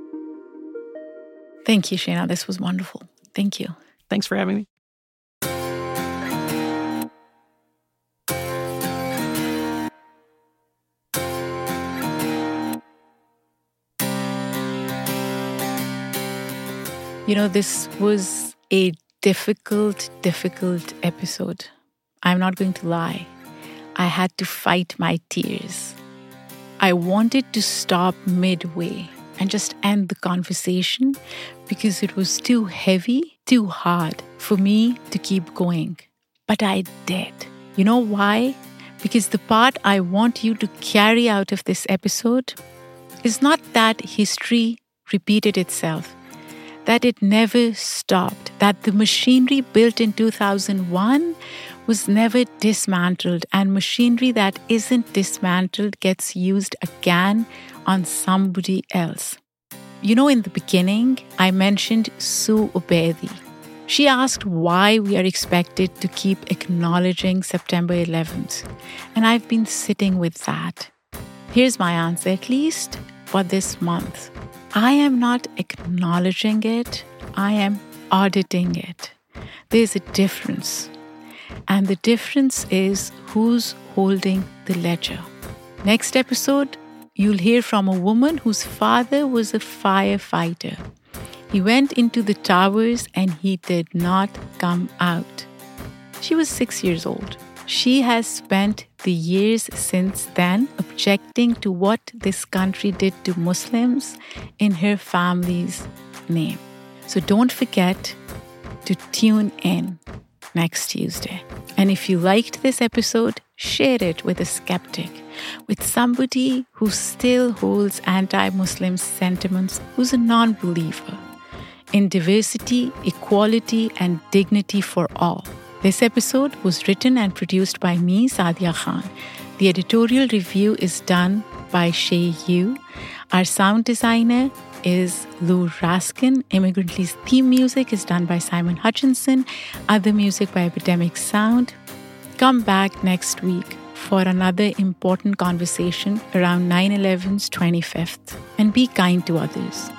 Thank you, Shayna. This was wonderful. Thank you. Thanks for having me. You know, this was a difficult episode. I'm not going to lie. I had to fight my tears. I wanted to stop midway and just end the conversation because it was too heavy, too hard for me to keep going. But I did. You know why? Because the part I want you to carry out of this episode is not that history repeated itself, that it never stopped, that the machinery built in 2001 was never dismantled, and machinery that isn't dismantled gets used again on somebody else. You know, in the beginning, I mentioned Sue Ubedi. She asked why we are expected to keep acknowledging September 11th, and I've been sitting with that. Here's my answer, at least for this month. I am not acknowledging it, I am auditing it. There's a difference. And the difference is who's holding the ledger. Next episode, you'll hear from a woman whose father was a firefighter. He went into the towers and he did not come out. She was 6 years old. She has spent the years since then objecting to what this country did to Muslims in her family's name. So don't forget to tune in next Tuesday. And if you liked this episode, share it with a skeptic, with somebody who still holds anti-Muslim sentiments, who's a non-believer in diversity, equality, and dignity for all. This episode was written and produced by me, Sadia Khan. The editorial review is done by Shay Yu. Our sound designer is Lou Raskin. Immigrantly's theme music is done by Simon Hutchinson. Other music by Epidemic Sound. Come back next week for another important conversation around 9/11's 25th. And be kind to others.